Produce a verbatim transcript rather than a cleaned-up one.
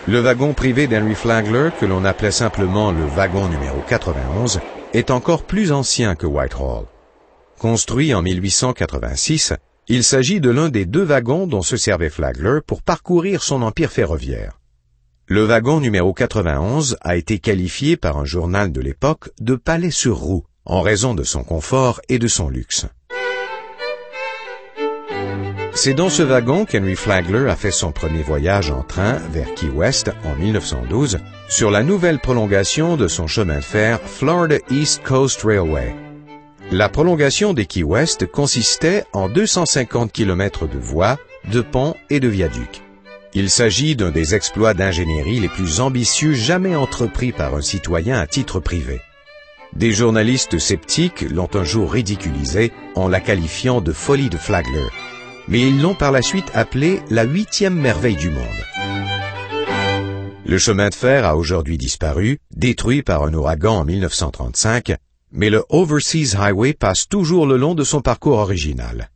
Le wagon privé d'Henry Flagler, que l'on appelait simplement le wagon numéro quatre-vingt-onze, est encore plus ancien que Whitehall. Construit en mille huit cent quatre-vingt-six, il s'agit de l'un des deux wagons dont se servait Flagler pour parcourir son empire ferroviaire. Le wagon numéro quatre-vingt-onze a été qualifié par un journal de l'époque de palais sur roues, en raison de son confort et de son luxe. C'est dans ce wagon qu'Henry Flagler a fait son premier voyage en train vers Key West en mille neuf cent douze, sur la nouvelle prolongation de son chemin de fer Florida East Coast Railway. La prolongation des Key West consistait en deux cent cinquante kilomètres de voies, de ponts et de viaducs. Il s'agit d'un des exploits d'ingénierie les plus ambitieux jamais entrepris par un citoyen à titre privé. Des journalistes sceptiques l'ont un jour ridiculisé en la qualifiant de folie de Flagler, mais ils l'ont par la suite appelé la huitième merveille du monde. Le chemin de fer a aujourd'hui disparu, détruit par un ouragan en mille neuf cent trente-cinq, mais le Overseas Highway passe toujours le long de son parcours original.